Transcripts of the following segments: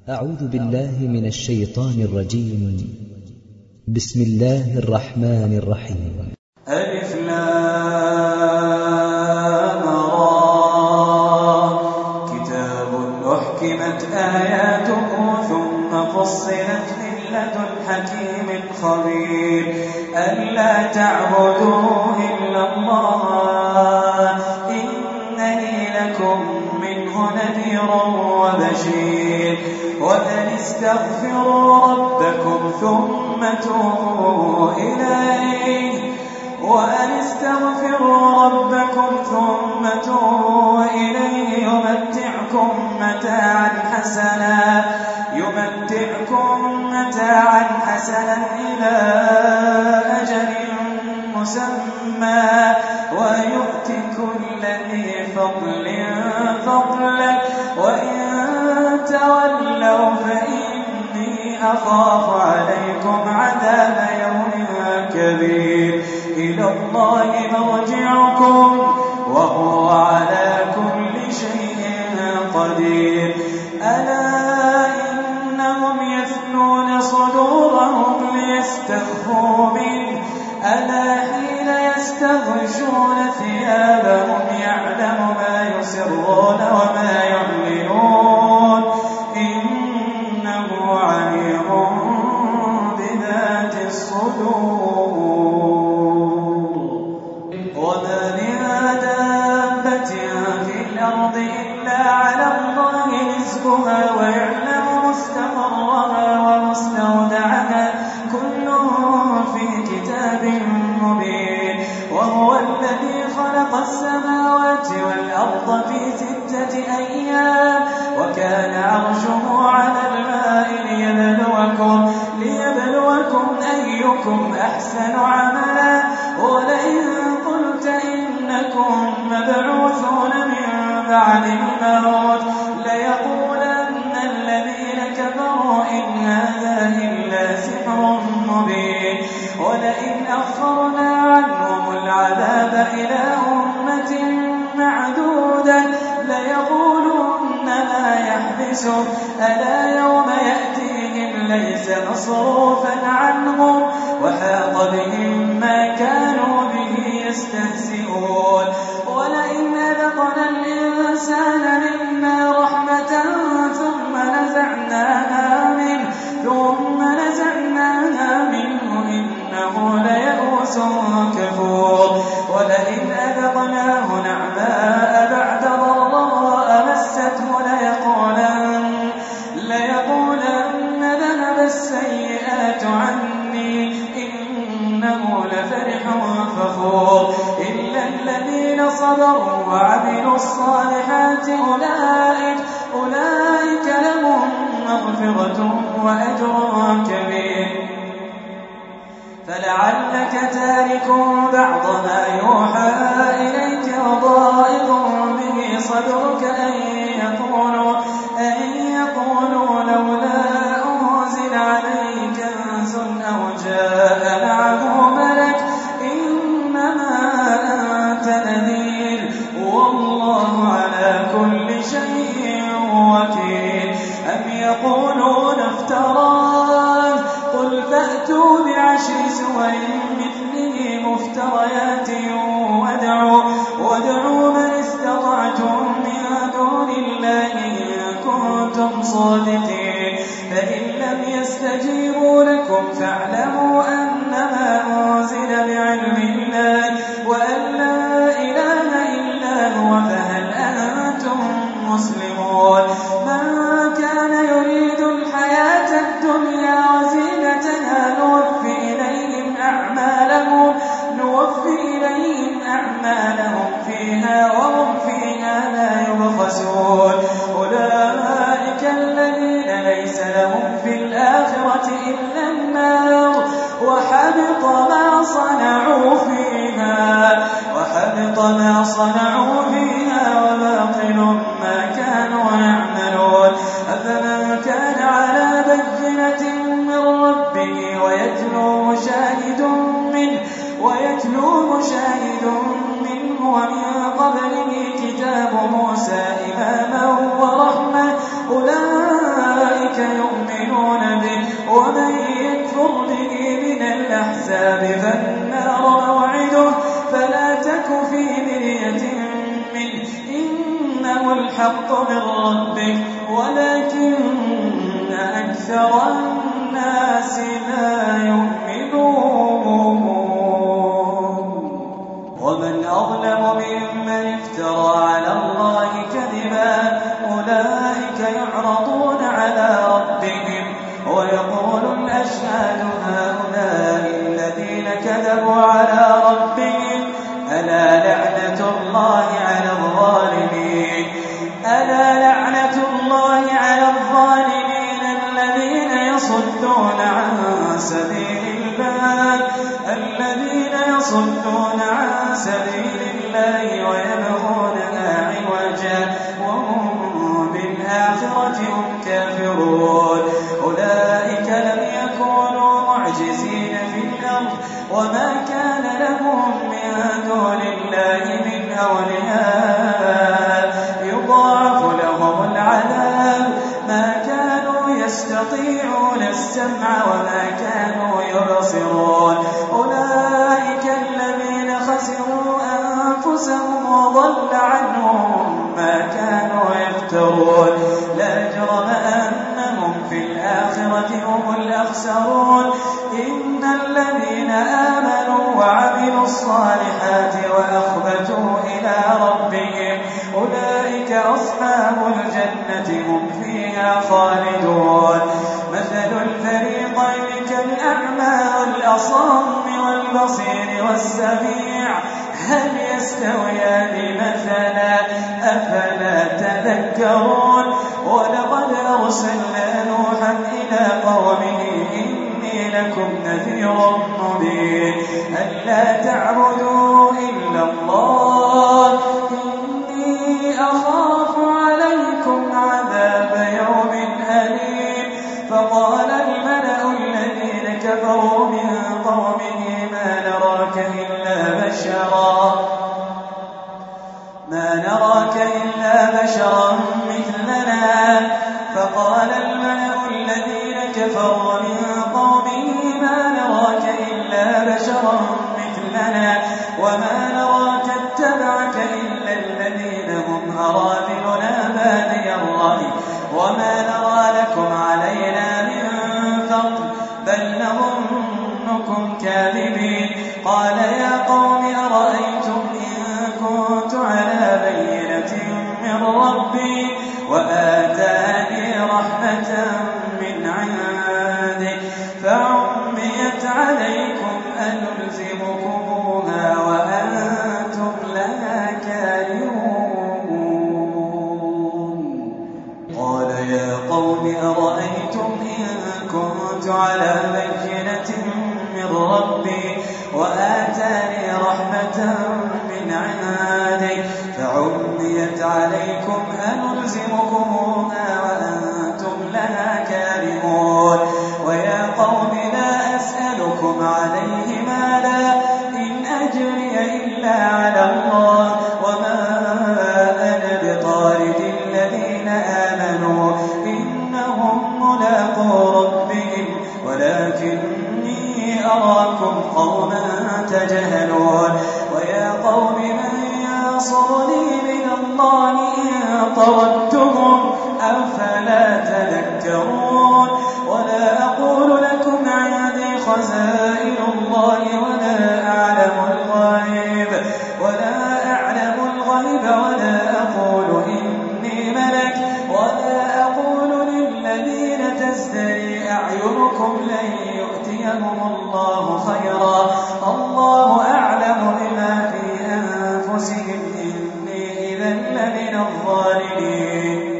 أعوذ بالله من الشيطان الرجيم. بسم الله الرحمن الرحيم. ألف لام را كتاب أحكمت آياته ثم فصلت من لدن حكيم خبير ألا تعبدوا إلا الله إنني لكم منه نذير وبشير وأن استغفروا ربكم ثم توبوا إليه يمتعكم متاعا حسنا إلى أجل مسمى ويؤت كل ذي فضل فضله وإن تولوا فإني أخاف عليكم عذاب يوم كبير إلى الله مرجعكم وهو على كل شيء قدير ألا إنهم يثنون صدورهم ليستخفوا منه ألا حين يستغشون ثيابهم يعلم ما يسرون وما يعلنون إنه عليم بذات الصدور وما من دابة في الأرض إلا على الله رزقها ويعلم مستقرها ومستودعها كل في كتاب مبين وهو الذي خلق السماوات والأرض في 6 أيام وكان عرشه على الماء ليبلوكم أيكم أحسن عملا ولئن قلت إنكم مبعوثون من بعد الموت ليقولن الذين كفروا إن هذا إلا سحر مبين ولئن أخرنا عنهم العذاب إلى أمة معدودة ليقولن ما يحبسه ألا يوم يأتيهم ليس مصروفا عنهم وحاق بهم ما كانوا به يستهزئون ولئن أذقنا الإنسان منا رحمة ثم نزعناها منه إنه ليئوس كفور ولئن أذقناه نعماء بعد ضراء مسته ليقولن ذهب السيئات عني إنه لفرح فخور إلا الذين صبروا وعملوا الصالحات أولئك لهم مغفرة وأجر كبير فلعلك تارك بعض ما يوحى إليك وضائق به صدرك أن يقولوا لولا أنزل عليه كنز أو جاء معه ملك إنما أنت نذير والله على كل شيء وكيل أم يقولون افتراه قل فأتوا بعشر سور مثله مفتريات وادعوا من استطعتم من دون الله إن كنتم صادقين فإن لم يستجيبوا لكم فاعلموا أنما أنزل بعلم الله وأن لا إله إلا هو فهل أنتم مسلمون من كان يريد الحياة الدنيا وزينتها نوفي إليهم أعمالهم فيها وهم فيها لا يبخسون أولئك الذين ليس لهم في الآخرة إلا النار وحبط ما صنعوا فيها وباطل ما كانوا يعملون أفمن كان على بينة من ربه ويتلو مشاهد منه ومن قبله كتاب موسى إماما ورحمة أولئك يؤمنون به ومن يكفر به من الأحزاب فالنار موعده فلا تك في مرية منه إنه الحق من ربك ولكن أكثر الناس لا يؤمنون ومن أظلم ممن افترى على الله كذبا أولئك يعرضون على ربهم ويقول الأشهاد هؤلاء الذين كذبوا على ربهم ألا لعنة الله على الظالمين ألا لعنة الله على الظالمين الذين يصدون عن سبيل الله ويبغونها عوجا وهم بالآخرة هم كافرون أولئك لم يكونوا معجزين في الأرض وما كان لهم من دون الله من أولياء يضاعف لهم العذاب ما كانوا يستطيعون السمع وما كانوا يبصرون أولئك الذين خسروا أنفسهم وضل عنهم ما كانوا يفترون لا جرم أنهم في الآخرة هم الأخسرون إن الذين آمنوا وعملوا الصالحات وأخبتوا إلى ربهم أولئك أصحاب الجنة هم فيها خالدون مثل الفريقين كالأعمى والأصم والبصير والسميع هل يستويان مثلا أفلا تذكرون ولقد أرسلنا نوحا إلى قومه إني لكم نذير مبين ألا تعبدوا إلا الله إني أخاف عليكم عذاب يوم أليم فقال الملأ الذين كفروا من قومه ما نراك إلا بشرا مثلنا فقال الملأ الذين كفروا من قومه ما نراك إلا بشرا مثلنا وما نراك اتبعك إلا الذين هم أراذلنا بادي الرأي وما نرى لكم علينا من فضل بل نظنكم كاذبين قال يا قوم أرأيتم إن كنت على بينة من ربي وآتاني رحمة من عنده فعميت عليكم أنلزمكموها وأنتم لها كارهون قال يا قوم أرأيتم إن كنت على بينة من ربي وآتاني رحمة من عنده فعميت عليكم أنلزمكموها وأنتم لها كارهون ويا قوم لا أسألكم عليه مالا إن أجري إلا على الله وما أنا بطارد الذين آمنوا إنهم ملاقو ربهم ولكني أراكم قوما تجهلون ويا قوم من ينصرني من الله إن طردتهم أفلا تذكرون ولا أقول لكم عندي خزائن الله ولا أعلم الغيب ولا أقول إني ملك ولا أقول للذين تزدري أعينكم لن يؤتيهم الله خيرا الله أعلم بما في أنفسهم إني إذا لمن الظالمين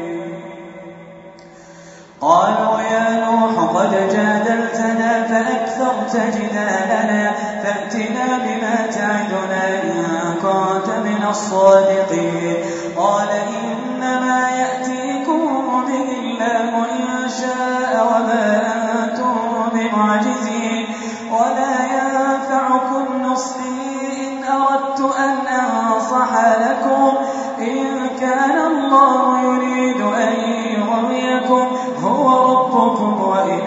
قالوا يا نوح قد جادلتنا فأكثرت جدالنا فأتنا بما تعدنا إن كنت من الصادقين قال إنما يأتيكم به الله إن شاء وما أنتم بمعجزين ولا ينفعكم نصحي إن أردت أن أنصح لكم إن كان الله يريد أن يغويكم هو ربكم وإن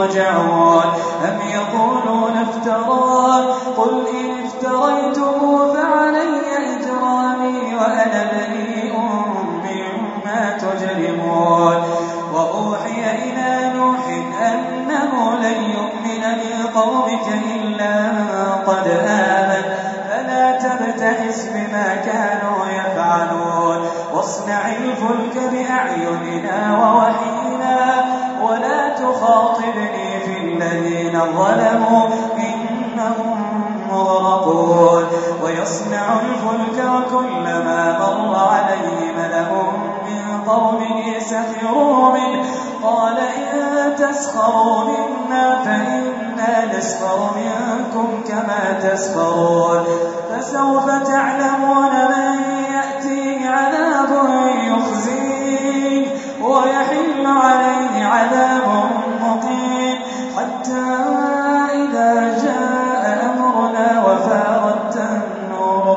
يرجعون أم يقولون افتراه قل إن افتريته فعلي إجرامي وأنا بريء مما تجرمون وأوحي إلى نوح أنه لن يؤمن من قومك إلا من قد آمن فلا تبتئس بما كانوا يفعلون واصنع الفلك بأعيننا ووحينا ولا تخاطبني في الذين ظلموا إنهم مغرقون ويصنع الفلك وكلما مر عليه ملأ من قومه سخروا منه قال إن تسخروا منا فإنا نسخر منكم كما تسخرون فسوف تعلمون من يأتيه عذاب يخزيه ويحل عليه عذاب مقيم حتى إذا جاء أمرنا وفارت النور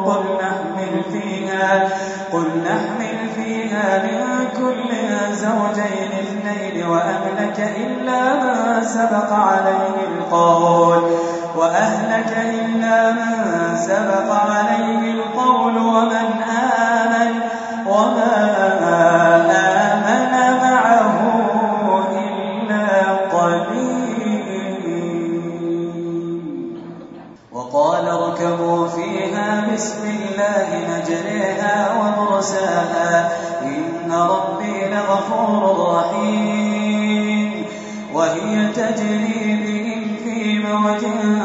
قل نحمل فيها من كل زوجين اثنين وأهلك إلا من سبق عليه القول ومن آمن وما آمن معه إلا قليل وقال اركبوا فيها بسم الله مجريها ومرساها إن ربي لغفور رحيم وهي تجري بهم في موج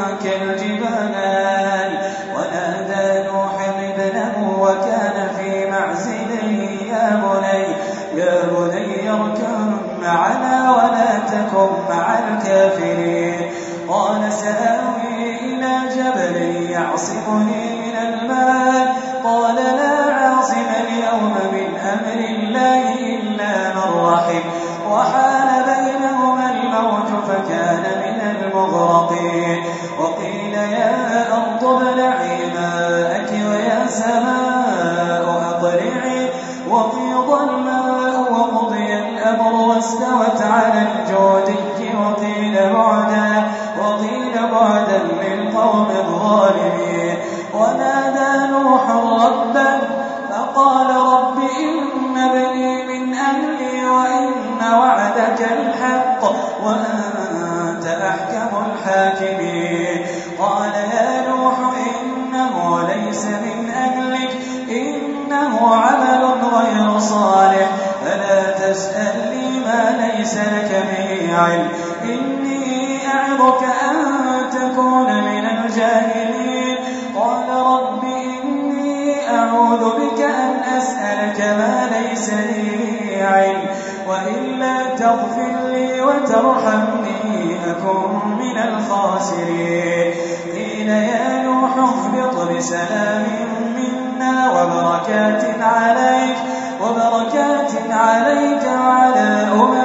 كالجبال ونادى نوح ابنه وكان في معزل يا بني اركب معنا ولا تكن مع الكافرين قال سآوي إلى جبل يعصمني من الماء قال لا عاصم اليوم من أمر الله إلا من رحم وحال بينهما الموج فكان من المغرقين وقيل يا أرض ابلعي ماءك ويا سماء أقلعي وغيض الماء وقضي الأمر واستوت على الجودي وقيل بعدا للقوم الظالمين ونادى نوح ربه فقال رب إن ابني من أهلي وإن وعدك الحق وأنت أحكم الحاكمين قال يا نوح إنه ليس من أهلك إنه عمل غير صالح فلا تسألني ما ليس لك به علم إني أعظك أن تكون من الجاهلين قال رب إني أعوذ بك أن أسألك ما ليس لي علم وإلا تغفر لي وترحمني أكن من الخاسرين قيل يا نوح اهبط بسلام منا وبركات عليك وعلى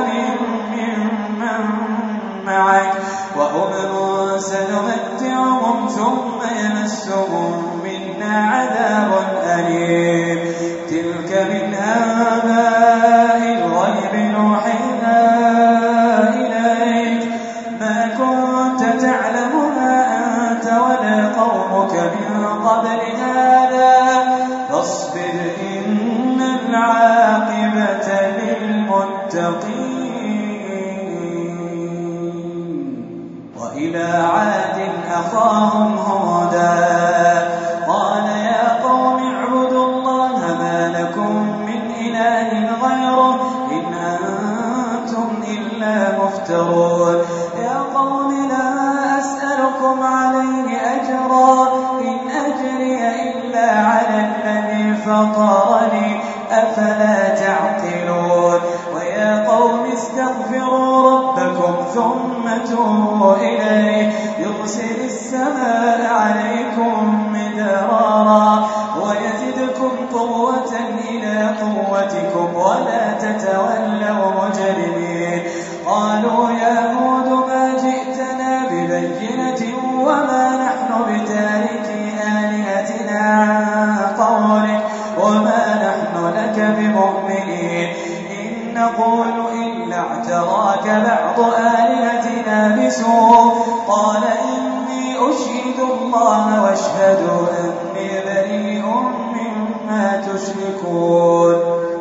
ممن معك وأمم سنمتعهم ثم يمسهم منا عذاب أليم تلك من أنباء الغيب نوحيها إليك ما كنت تعلمها أنت ولا قومك من قبل هذا فاصبر إن العاقبة للمتقين وإلى عاد أخاهم هودا قال يا قوم اعبدوا الله ما لكم من إله غيره إن أنتم إلا مفترون يا قوم لا أسألكم عليه أجرا إن أجري إلا على الذي فطرني أفلا تعقلون ويا قوم استغفروا ربكم ثم توبوا إليه يرسل السماء عليكم مدرارا ويزدكم قوة إلى قوتكم ولا تتولوا مجرمين قالوا يا هود ما جئتنا ببينة وما نحن بتاركي آلهتنا عن قولك وما نحن لك بمؤمنين إن نقول إلا اعتراك بعض آلهتنا لابسون قال إني أشهد الله واشهدوا أني بريء مما تشركون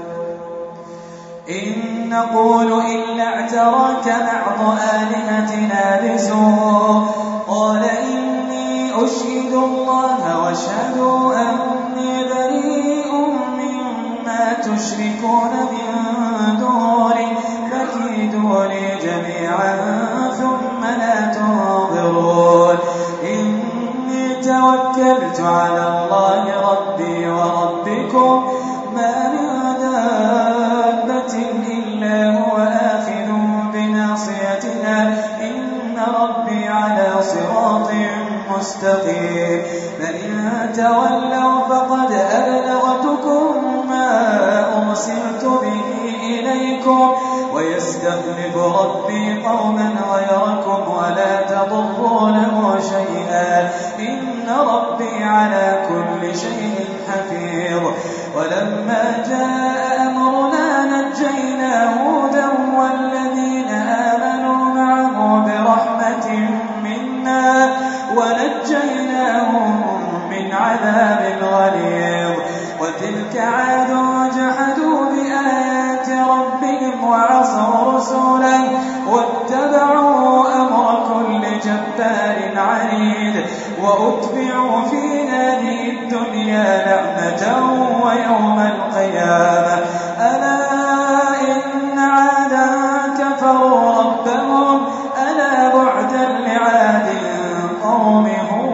إن نقول إلا اعتراك بعض آلهتنا بسوء قال إني أشهد الله واشهدوا أني بريء مما تشركون من دونه فكيدوني جميعا ثم لا تنظرون إني توكلت على الله ربي وربكم ما من دابة إلا هو آخذ بناصيتها إن ربي على صراط مستقيم فإن تولوا فقد أبلغتكم ما أرسلت به إليكم ويستخلف ربي قوما غيركم ولا تضرونه شيئا إن ربي على كل شيء حفيظ ولما جاء أمرنا نجينا هودا والذين آمنوا معه برحمة منا ونجيناهم من عذاب غليظ وتلك عاد جحدوا بآيات ربهم وعصوا رسوله واتبعوا أمر كل جبار عنيد وأتبعوا في هذه الدنيا لعنة ويوم القيامة ألا إن عادا كفروا ربهم ألا بعدا لعاد قوم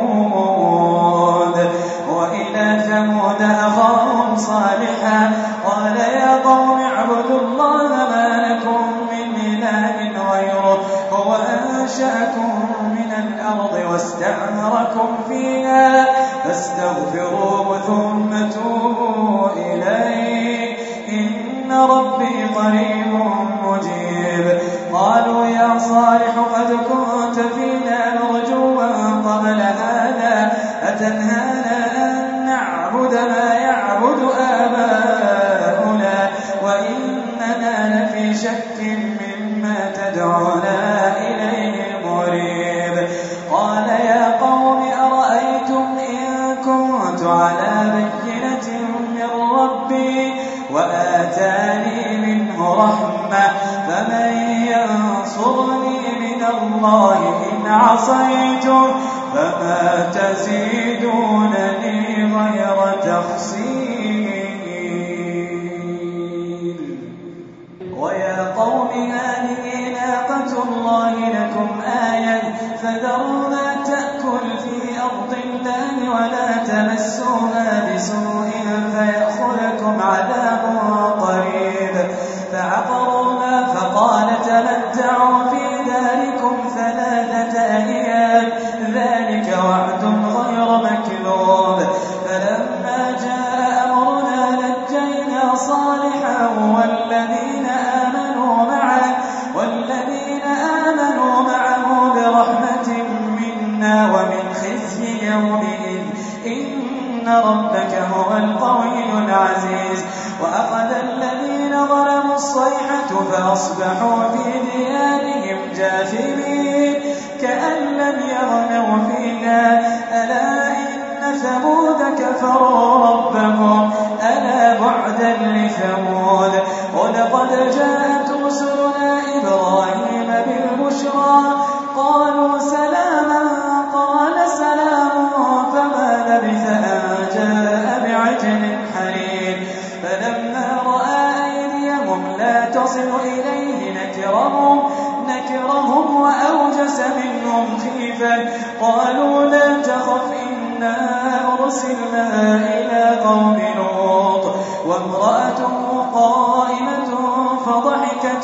هود وإلى ثمود أخاهم صالحا قال يا قوم اعبدوا الله ما لكم من إله غيره هو أنشأكم من الأرض واستعمركم فيها فاستغفروه ثم توبوا إليه إن ربي قريب مجيب قالوا يا صالح قد كنت فينا مرجوا قبل هذا أتنهانا أن نعبد ما يعبد آباؤنا وإننا لفي شك مما تدعونا إليه مريب قال يا قوم أرأيتم إن كنت على بينة من ربي وآتاني منه رحمة فمن ينصرني من الله إن عصيته فما تزيدونني غير تخسير ويا قوم هذه ناقة الله لكم آية فذروها تأكل في أرض الله ولا تمسوها بسوء فيأخذكم عذاب قريب فعقروها فقال تمتعوا في ذلكم 3 أيام ذلك وعد غير مكذوب فلما جاء أمرنا نجينا صالحا والذين آمنوا معه برحمة منا ومن خزي يومئذ إن ربك هو القوي العزيز وأخذ الذين ظلموا الصيحة فأصبحوا في ديارهم جاثمين كأن لم يغنوا فيها ألا إن ثمود كفروا ربهم ألا بعدا لثمود ولقد جاءت رسلنا إبراهيم بالبشرى قالوا سلاما قال سلام فما لبث أن جاء بعجل حنين فلما رأى أيديهم لا تصل إليه نكرهم وأوجس منهم خيفة قالوا لا تخف إنا أرسلنا إلى قوم لوط وامرأته قائمة فضحكت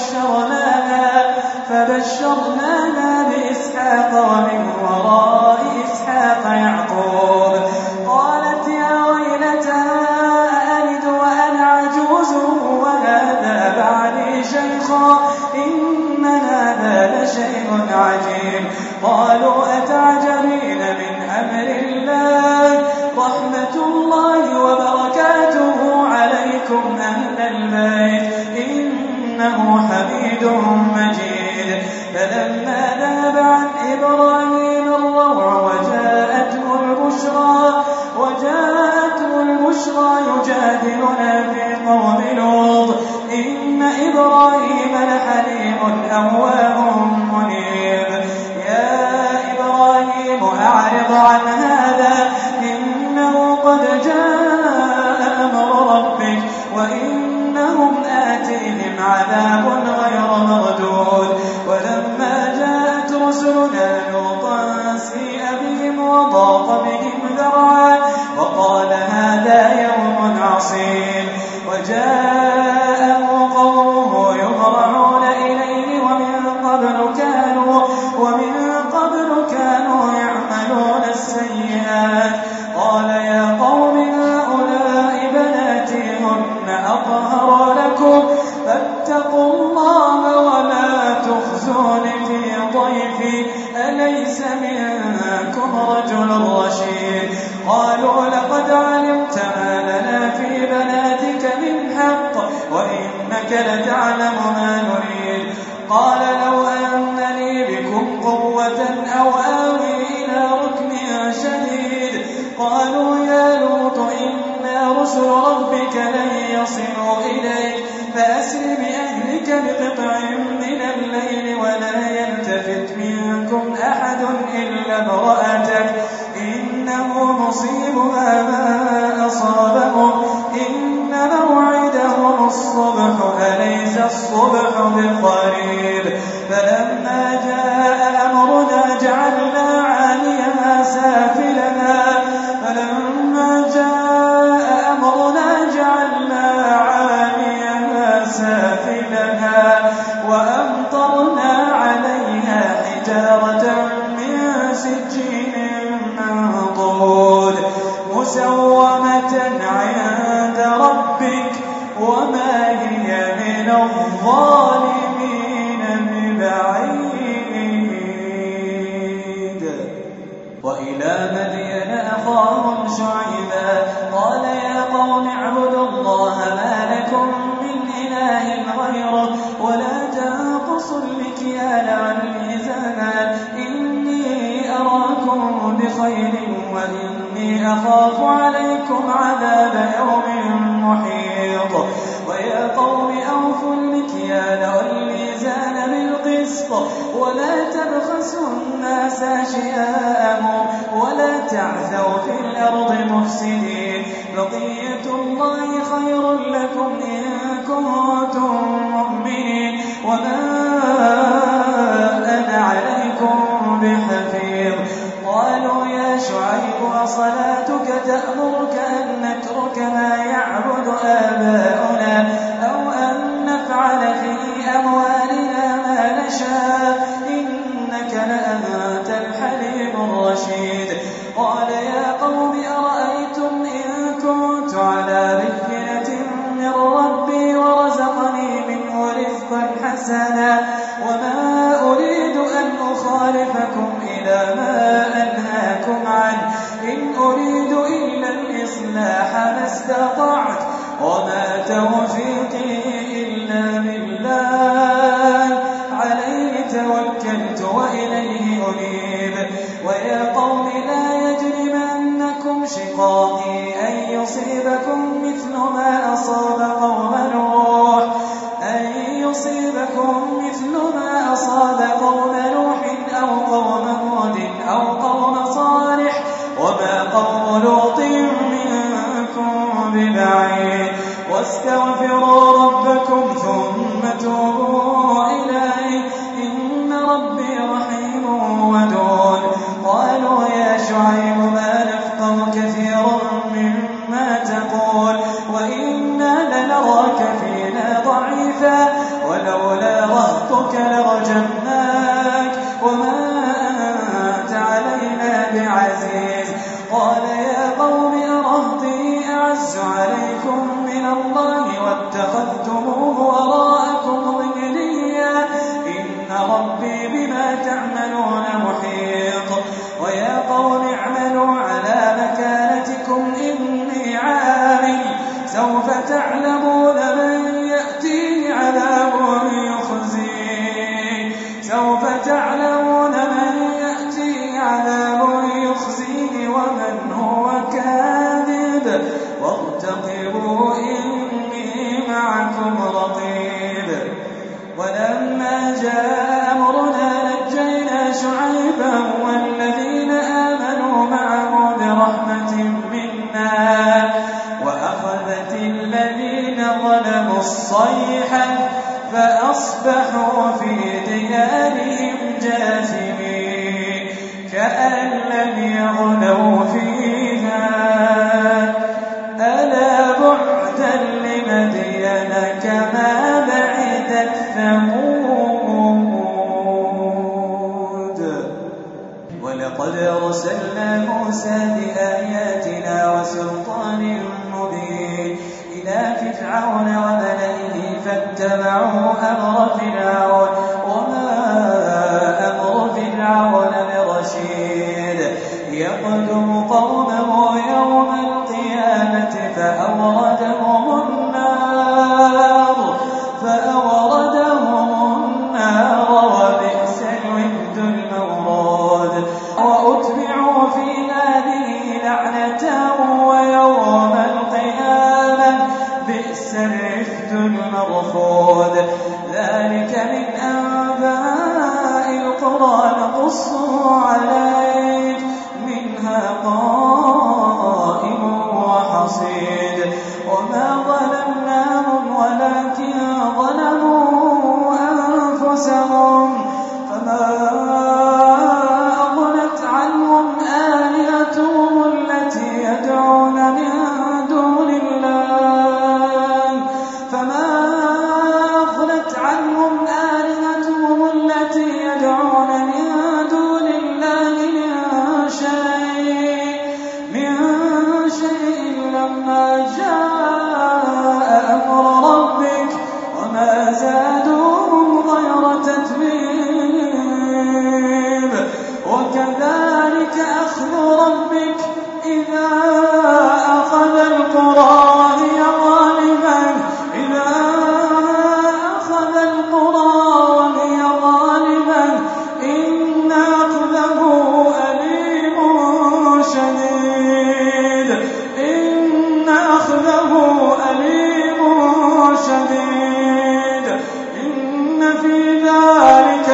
فبشرناها بإسحاق ومن وراء إسحاق يعقوب قالت يا ويلتى أألد وأنا عجوز وهذا بعلي شيخا إن هذا لشيء عجيب قالوا أتعجبين من أمر الله رحمة الله وبركاته عليكم أهل البيت إنه حميد مجيد فلما تجادلنا في قوم لوط إن إبراهيم لحليم أواه منيب يا إبراهيم أعرض عن هذا إنه قد جاء أمر ربك وإنهم آتيهم عذاب غير مردود ولما جاءت رسلنا لوطا سيء بهم وضاق بهم ذرعا وقال هذا يوم عصيب وجاءه قومه يهرعون إليه ومن قبل كانوا يعملون السيئات قال يا قوم هؤلاء بناتي هن أطهر لكم فاتقوا الله ولا تخزون في ضيفي أليس منكم رجل رشيد قالوا لقد علمت ما لنا في بناتك من حق وإنك لتعلم ما نريد قال لو أن لي بكم قوة أو آوي إلى ركن شديد قالوا يا لوط إنا رسل ربك لن يصلوا إليك فأسر بأهلك بقطع من الليل ولا يلتفت منكم أحد إلا امرأتك إنه مصيبها ما أصابهم إن موعدهم الصبح أليس الصبح بقريب فلما جاء أمرنا جعلنا عاليها سافلها وأمطرنا عليها حجارة من سجيل منضود مسومة عند ربك وما هي من الظالمين ببعيد. وإلى مدين أخاهم شعيبا قال يا قوم اعبدوا الله ما لكم من إله غيره ولا تنقصوا المكيال والميزان إني أراكم بخير وإني أخاف عليكم عذاب يوم محيط. ويا قوم أوفوا المكيال والميزان بالقسط ولا تبخسوا الناس أشياءهم ولا تعثوا في الأرض مفسدين بقية الله خير لكم إن كنتم مؤمنين وما أنا عليكم بحفيظ. قالوا يا شعيب أصلاتك تأمرك أن نترك ما يعبد آباؤنا أو أن نفعل في أموالنا ما نشاء إنك لأنت الحليم الرشيد. قال يا قوم أرأيتم إن كنت على بينة من ربي ورزقني منه رزقا حسنا وما أريد أن أخالفكم إلى ما أنهاكم عنه إن أريد إلا الإصلاح ما استطعت وما توفيقي إلا بالله عليه توكلت وإليه أنيب. ويا قوم لا يجرمنكم شقاقي أن يصيبكم مثل ما أصاب قوم نوح أو قوم هود أو قوم صالح وما قوم لوط منكم ببعيد. واستغفروا ربكم ثم توبوا إليه إن ربي رحيم ودود. قالوا يا شعيب ما نفقه كثيرا مما تقول وإنا لنراك فينا ضعيفا ولولا رهطك لرجمناك وما أنت علينا بعزيز. قال يا قوم أرهطي أعز عليكم من الله واتخذتموه وراءكم ظهريا إن ربي بما تعملون محيط. ويا قوم اعملوا على مكانتكم إني عامل سوف تعلمون من يأتيه عذاب يخزيه ومن هو كاذب وارتقبوا جاء أمرنا نجينا شعيبا والذين آمنوا معه برحمة منا وأخذت الذين ظلموا الصيحة فأصبحوا في ديارهم جاثمين كأن لم يغنوا فيها ألا بعدا لمدين كما بعدت ثمود ولقد أرسلنا موسى بآياتنا وسلطان مبين إلى فرعون وملئه فاتبعوا أمر فرعون وما أمر فرعون برشيد يقدم قومه يوم القيامة فأوردهم النار وبئس الورد المورود وأتبعوا في هذه لعنة ويوم القيامة بئس الرفد المرفود ذلك من أنباء القرى نقصه عليك منها قائم وحصيد وما ظلمناهم ولكن ظلموا أنفسهم فما أغنت عنهم آلهتهم التي يدعون من دون الله من شيء لما جاء أمر ربك وما زادوهم غير تتبيب وكذلك أخذ ربك إذا أخذ القرى وهي ظالمة إن أخذه أليم شديد إن في ذلك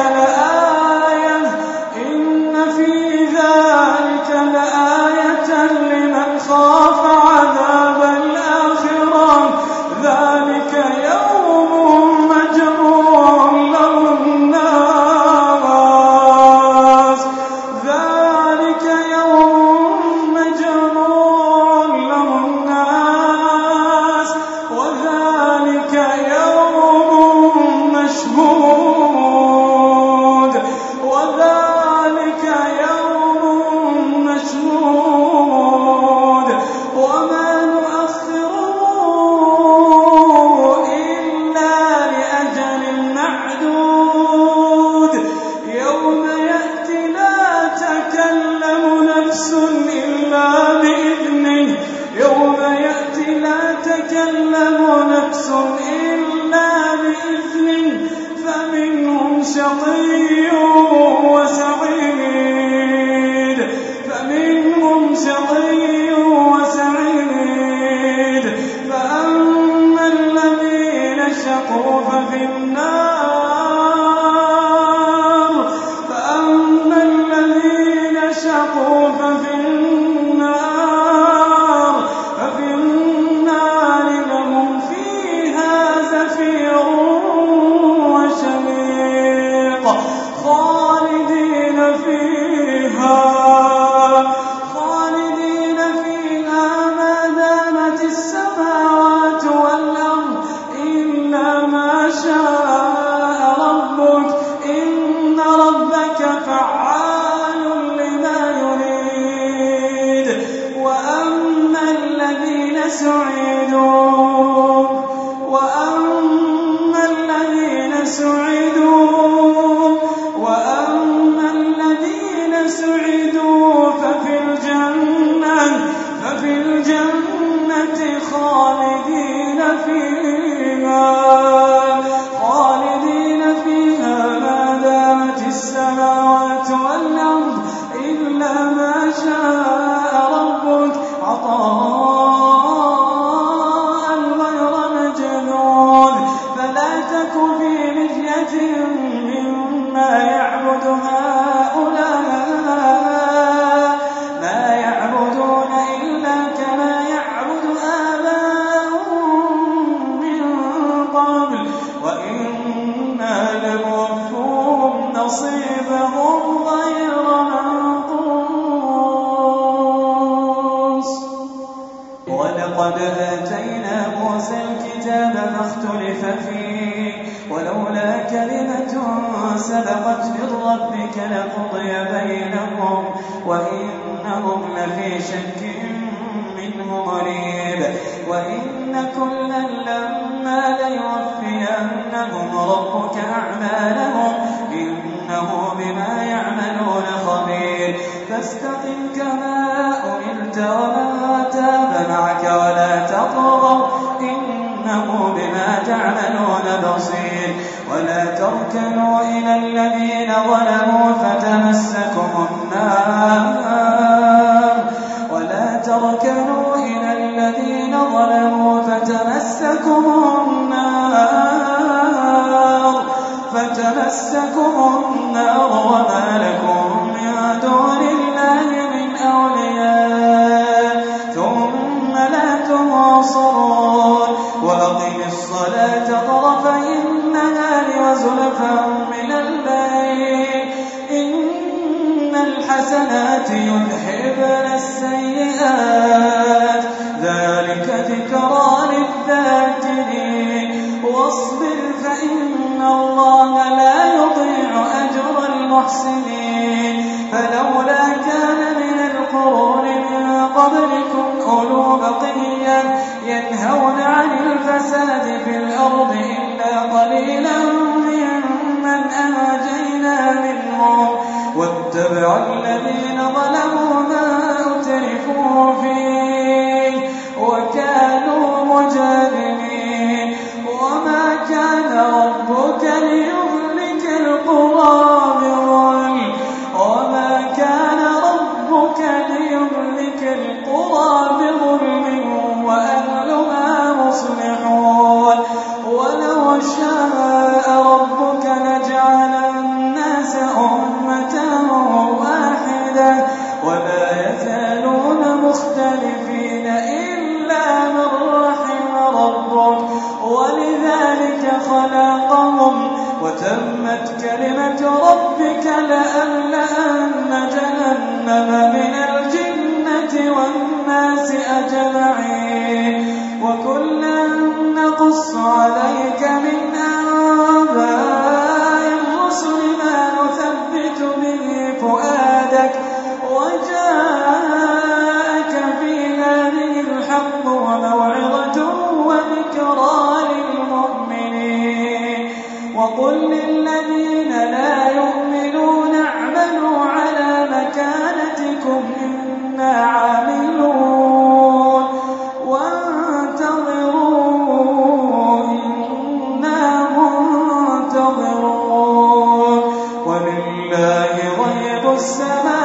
لآية لمن خاف عذاب الآخرة ذلك يوم مجموع له الناس وذلك يوم مشهود وما نؤخره إلا لأجل معدود يوم يأتي لا تكلم نفس إلا بإذنه فمنهم شقي وسعيد فأما الذين شقوا ففي النار لهم فيها زفير وشهيق سبقت من ربك لقضي بينهم وإنهم لفي شك منه مريب وإن كلا لما ليوفينهم ربك أعمالهم إنه بما يعملون خبير فاستقم كما أمرت ومن تاب معك ولا تطغوا إنه بما تعملون بصير ولا تركنوا إلى الذين ظلموا فتمسكم النار وما لكم من دون الله من أولياء ثم لا تنصرون وأقم الصلاة طرفي النهار وزلفا من الليل إن الحسنات يذهبن السيئات ذلك ذكرى للذاكرين واصبر فإن الله لا يضيع أجر المحسنين فلولا كان من القرون من قبلكم أولو بقية ينهون عن الفساد في الأرض إلا قليلا ممن أنجينا منهم واتبع الذين ظلموا ما أترفوا فيه وكانوا مجرمين وما كان ربك ليهلك القرى بظلم وأهلها مصلحون ولو شاء ربك لجعل الناس أمة واحدة ولا يزالون مختلفين إلا من رحم ربك ولذلك خلقهم وتمت كلمة ربك لأملأن جهنم من الجنة والناس أجمعين وكلا نقص عليك من أنباء الرسل ما نثبت به فؤادك وجاءك في هذه الحق وموعظة وذكرى للمؤمنين وقل للذين لا يؤمنون اعملوا على مكانتكم إنا عاملون وانتظروا إنا منتظرون ولله غيب السماوات